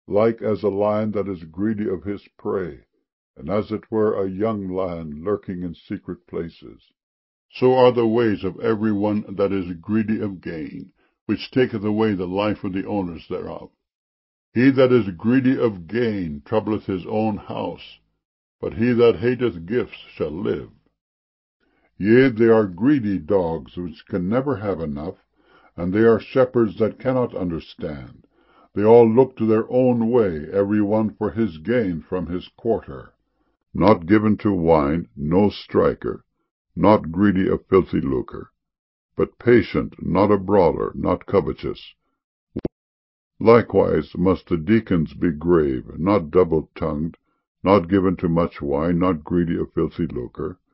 like as a lion that is greedy of his prey, and as it were a young lion lurking in secret places. So are the ways of every one that is greedy of gain, which taketh away the life of the owners thereof. He that is greedy of gain troubleth his own house, but he that hateth gifts shall live. Yea, they are greedy dogs which can never have enough, and they are shepherds that cannot understand. They all look to their own way, every one for his gain from his quarter. Not given to wine, no striker, not greedy of filthy lucre, but patient, not a brawler, not covetous. Likewise must the deacons be grave, not double-tongued, not given to much wine, not greedy of filthy lucre,